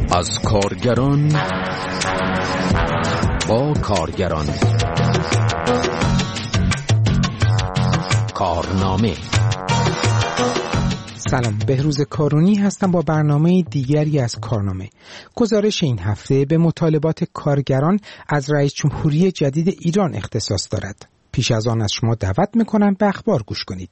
از کارگران با کارگران. کارنامه. سلام، بهروز کارونی هستم با برنامه دیگری از کارنامه. گزارش این هفته به مطالبات کارگران از رئیس جمهوری جدید ایران اختصاص دارد. پیش از آن از شما دعوت میکنم به اخبار گوش کنید.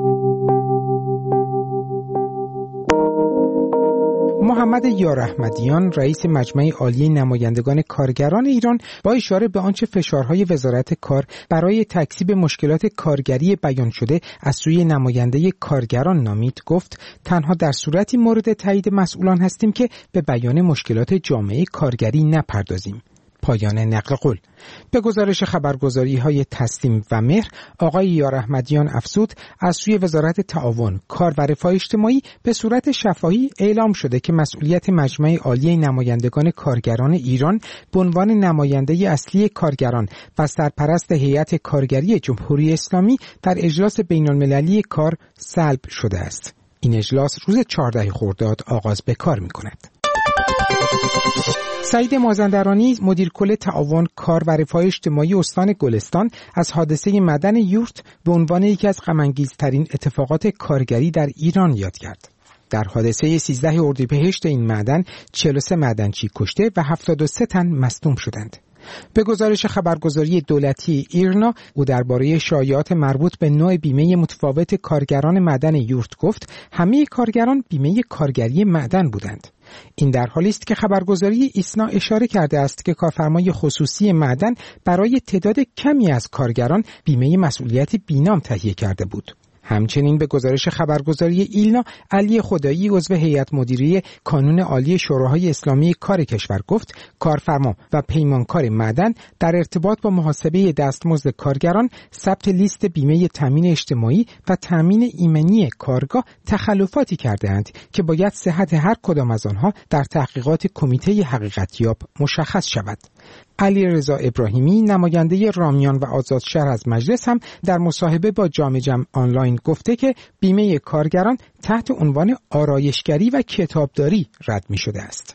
محمد یاراحمدیان رئیس مجمع عالی نمایندگان کارگران ایران با اشاره به آنچه فشارهای وزارت کار برای تکذیب مشکلات کارگری بیان شده از سوی نماینده کارگران نامید، گفت تنها در صورتی مورد تایید مسئولان هستیم که به بیان مشکلات جامعه کارگری نپردازیم. پایان نقل قول. به گزارش خبرگزاری‌های تسنیم و مهر، آقای یاراحمدیان افزود از سوی وزارت تعاون، کار و رفاه اجتماعی به صورت شفاهی اعلام شده که مسئولیت مجمع عالی نمایندگان کارگران ایران به عنوان نماینده اصلی کارگران و سرپرست هیئت کارگری جمهوری اسلامی در اجلاس بین‌المللی کار سلب شده است. این اجلاس روز 14 خرداد آغاز به کار می‌کند. سعید مازندرانی مدیر کل تعاون، کار و رفاه اجتماعی استان گلستان از حادثه معدن یورت به عنوان یکی از غم‌انگیزترین اتفاقات کارگری در ایران یاد کرد. در حادثه 13 اردیبهشت این معدن 43 معدنچی کشته و 73 تن مصدوم شدند. به گزارش خبرگزاری دولتی ایرنا، او درباره شایعات مربوط به نوع بیمه متفاوت کارگران معدن یورت گفت همه کارگران بیمه کارگری معدن بودند. این در حالی است که خبرگزاری ایسنا اشاره کرده است که کارفرمای خصوصی معدن برای تعداد کمی از کارگران بیمه مسئولیت بینام تهیه کرده بود. همچنین به گزارش خبرگزاری ایلنا، علی خدایی عضو هیئت مدیره کانون عالی شوراهای اسلامی کار کشور گفت کارفرما و پیمانکار معدن در ارتباط با محاسبه دستمزد کارگران، ثبت لیست بیمه تامین اجتماعی و تامین ایمنی کارگاه تخلفاتی کرده‌اند که باید صحت هر کدام از آنها در تحقیقات کمیته حقیقتیاب مشخص شود. علیرضا ابراهیمی نماینده رامیان و آزادشهر از مجلس هم در مصاحبه با جام جم آنلاین گفته که بیمه کارگران تحت عنوان آرایشگری و کتابداری رد می شده است.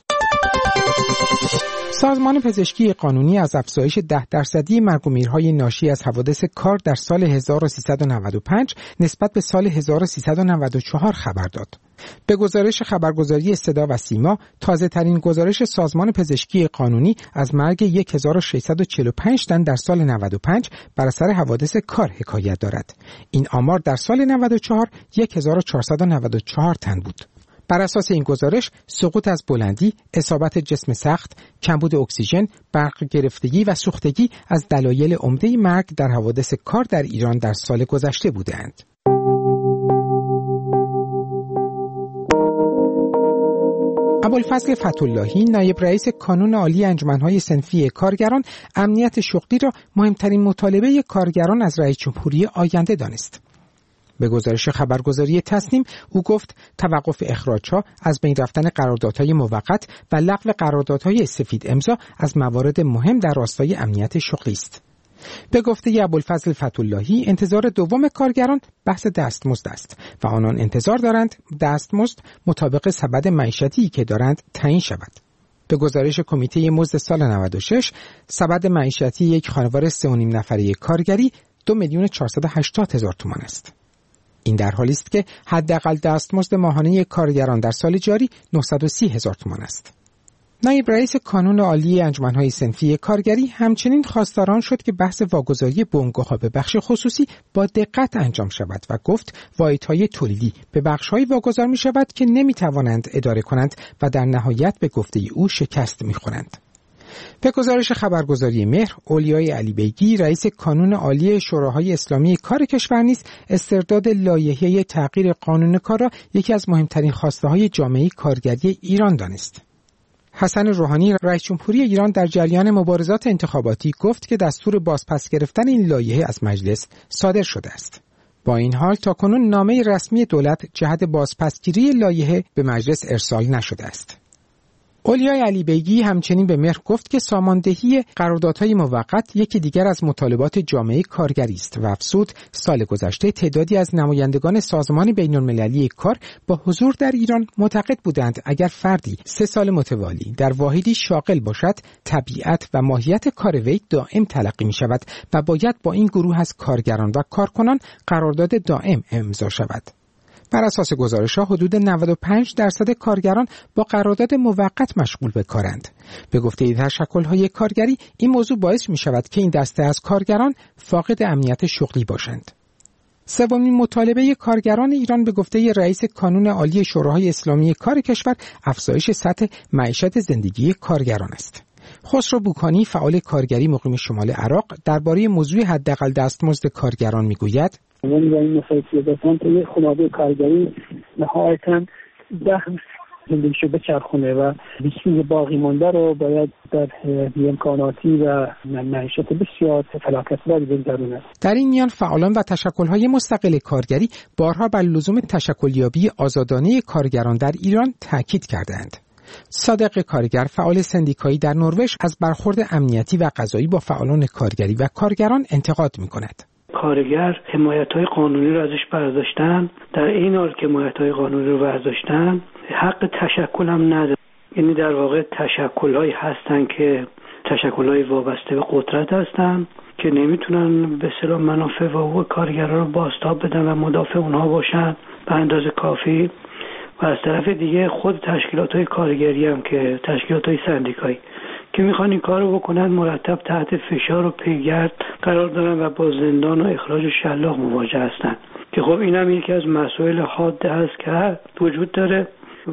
سازمان پزشکی قانونی از افزایش 10% مرگ و میرهای ناشی از حوادث کار در سال 1395 نسبت به سال 1394 خبر داد. به گزارش خبرگزاری صدا و سیما، تازه ترین گزارش سازمان پزشکی قانونی از مرگ 1645 تن در سال 95 بر اثر حوادث کار حکایت دارد. این آمار در سال 94 1494 تن بود. بر اساس این گزارش، سقوط از بلندی، اصابت جسم سخت، کمبود اکسیژن، برق گرفتگی و سوختگی از دلایل عمده مرگ در حوادث کار در ایران در سال گذشته بودند. ابوالفضل فتح‌اللهی نایب رئیس کانون عالی انجمن‌های صنفی کارگران امنیت شغلی را مهمترین مطالبه کارگران از رئیس جمهوری آینده دانست. به گزارش خبرگزاری تسنیم، او گفت توقف اخراج‌ها، از بین رفتن قراردادهای موقت و لغو قراردادهای سفید امضا از موارد مهم در راستای امنیت شغلی است. به گفته ابوالفضل فتح‌اللهی، انتظار دوم کارگران بحث دستمزد است و آنان انتظار دارند دستمزد مطابق سبد معیشتی که دارند تعیین شود. به گزارش کمیته مزد سال 96، سبد معیشتی یک خانوار 3.5 نفره کارگری 2,480,000 تومان است. این در حالی است که حداقل دستمزد ماهانه کارگران در سال جاری 930,000 تومان است. نایب رئیس کانون عالی انجمن‌های صنفی کارگری همچنین خواستار شد که بحث واگذاری بنگاه‌ها به بخش خصوصی با دقت انجام شود و گفت واحدهای تولیدی به بخش‌های واگذار می‌شود که نمی‌توانند اداره کنند و در نهایت به گفته او شکست می‌خورند. به گزارش خبرگزاری مهر، اولیای علی بیگی رئیس کانون عالی شوراهای اسلامی کار کشور نیز استرداد لایحه تغییر قانون کار را یکی از مهمترین خواسته‌های جامعه کارگری ایران دانست. حسن روحانی رئیس جمهوری ایران در جریان مبارزات انتخاباتی گفت که دستور بازپس گرفتن این لایحه از مجلس صادر شده است. با این حال تاکنون نامه رسمی دولت جهت بازپسگیری لایحه به مجلس ارسال نشده است. اولیای علیبیگی همچنین به مهر گفت که ساماندهی قراردادهای موقت یکی دیگر از مطالبات جامعه کارگری است و افزود سال گذشته تعدادی از نمایندگان سازمان بین‌المللی کار با حضور در ایران معتقد بودند اگر فردی 3 سال متوالی در واحدی شاغل باشد، طبیعت و ماهیت کار وی دائم تلقی می شود و باید با این گروه از کارگران و کارکنان قرارداد دائم امضا شود. بر اساس گزارش‌ها حدود 95% کارگران با قرارداد موقت مشغول به کارند. به گفته تشکل‌های کارگری این موضوع باعث می‌شود که این دسته از کارگران فاقد امنیت شغلی باشند. سومین مطالبه کارگران ایران به گفته رئیس کانون عالی شورای اسلامی کار کشور افزایش سطح معیشت زندگی کارگران است. خسرو بوکانی فعال کارگری مقیم شمال عراق درباره موضوع حداقل دستمزد کارگران میگوید: این مسئله توی خانواده کارگری نهایتاً زندگیشو بچرخونه و بیشتر باقی مانده رو باید در امکاناتی و معیشت بسیار فلاکت‌باری بگذرونه. در این میان فعالان و تشکل‌های مستقل کارگری بارها بر لزوم تشکلیابی آزادانه کارگران در ایران تاکید کردند. صادق کارگر فعال سندیکایی در نروژ از برخورد امنیتی و قضایی با فعالان کارگری و کارگران انتقاد می‌کند. کارگر حمایت‌های قانونی رو ازش برداشتن، در این حال که حمایت‌های قانونی رو برداشتن حق تشکل هم نداره. یعنی در واقع تشکل‌هایی هستن که تشکل‌های وابسته به قدرت هستن که نمیتونن به اصطلاح منافع و حقوق کارگران رو بازتاب بدن و مدافع اونها باشن به اندازه کافی، و از طرف دیگه خود تشکیلات‌های کارگری هم که تشکیلات‌های سندیکایی که میخوان این کار رو بکنن مرتب تحت فشار و پیگرد قرار دارن و با زندان و اخراج شلاق مواجه هستن که خب این هم یکی از مسائل حاده هست که وجود داره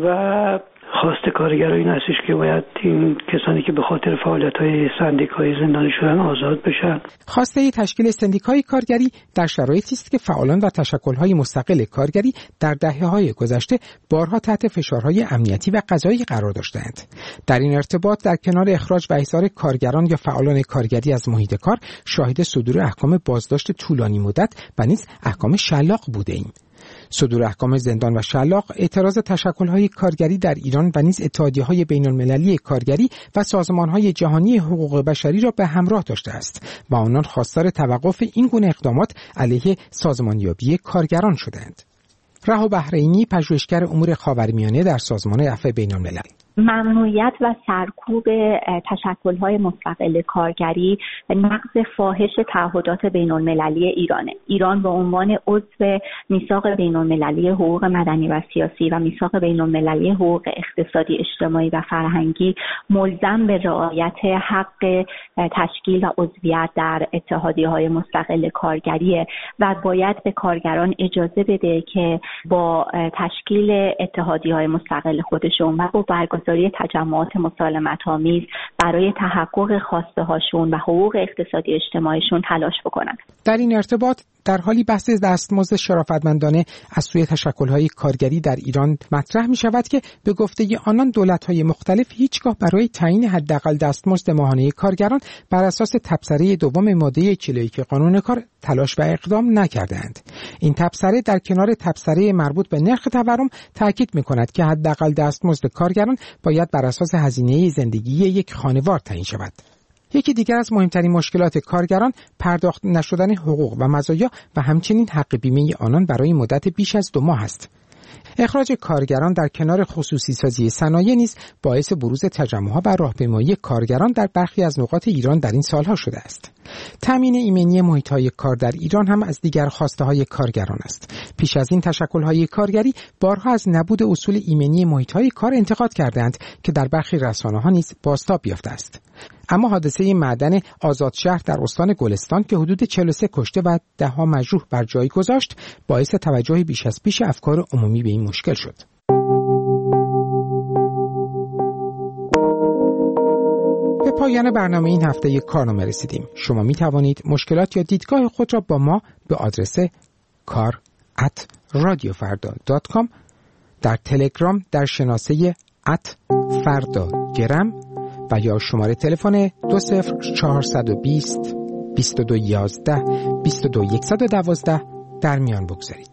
و خواست کارگرها این هستش که باید این کسانی که به خاطر فعالیت‌های سندیکایی زندانی شدن آزاد بشن. خواسته تشکیل سندیکای کارگری در شرایطی است که فعالان و تشکل‌های مستقل کارگری در دهه‌های گذشته بارها تحت فشارهای امنیتی و قضایی قرار داشتند. در این ارتباط در کنار اخراج و احضار کارگران یا فعالان کارگری از محیط کار شاهد صدور احکام بازداشت طولانی مدت و نیز احکام شلاق بوده‌ایم. صدور احکام زندان و شلاق اعتراض تشکل‌های کارگری در ایران و نیز اتحادیه‌های بین‌المللی کارگری و سازمان‌های جهانی حقوق بشری را به همراه داشته است و آنان خواستار توقف این گونه اقدامات علیه سازمانیابی کارگران شدند. رها بحرینی پژوهشگر امور خاورمیانه در سازمان عفو بین‌الملل: ممنوعیت و سرکوب تشکل‌های مستقل کارگری نقض فاحش تعهدات بین‌المللی ایرانه. ایران به عنوان عضو میثاق بین‌المللی حقوق مدنی و سیاسی و میثاق بین‌المللی حقوق اقتصادی، اجتماعی و فرهنگی ملزم به رعایت حق تشکیل و عضویت در اتحادیه‌های مستقل کارگریه و باید به کارگران اجازه بده که با تشکیل اتحادیه‌های مستقل خودشون و با برگزاری تجمعات مسالمت‌آمیز برای تحقق خواسته هاشون و حقوق اقتصادی اجتماعیشون تلاش بکنن. در این ارتباط در حالی بحث دستمزد شرافتمندانه از سوی تشکل‌های کارگری در ایران مطرح می‌شود که به گفته آنان دولت‌های مختلف هیچگاه برای تعیین حداقل دستمزد ماهانه کارگران بر اساس تبصره دوم ماده 41 قانون کار تلاش و اقدام نکردند. این تبصره در کنار تبصره مربوط به نرخ تورم تاکید می‌کند که حداقل دستمزد کارگران باید بر اساس هزینه زندگی یک خانوار تعیین شود. یکی دیگر از مهمترین مشکلات کارگران پرداخت نشدن حقوق و مزایا و همچنین حق بیمه آنان برای مدت بیش از 2 ماه است. اخراج کارگران در کنار خصوصی سازی صنایع نیز باعث بروز تجمع‌ها و راهپیمایی کارگران در برخی از نقاط ایران در این سالها شده است. تامین ایمنی محیط‌های کار در ایران هم از دیگر خواسته‌های کارگران است. پیش از این تشکل‌های کارگری بارها از نبود اصول ایمنی محیط‌های کار انتقاد کردند که در برخی رسانه‌ها نیز بازتاب یافته است. اما حادثه معدن آزادشهر در استان گلستان که حدود 43 کشته و 10 مجروح بر جای گذاشت باعث توجه بیش از پیش افکار عمومی به این مشکل شد. به پایان برنامه این هفته کارنامه رسیدیم. شما می توانید مشکلات یا دیدگاه خود را با ما به آدرس kar@radiofarda.com در تلگرام در شناسه @fardagram و یا شماره تلفن 20420 2211 22112 در میان بگذارید.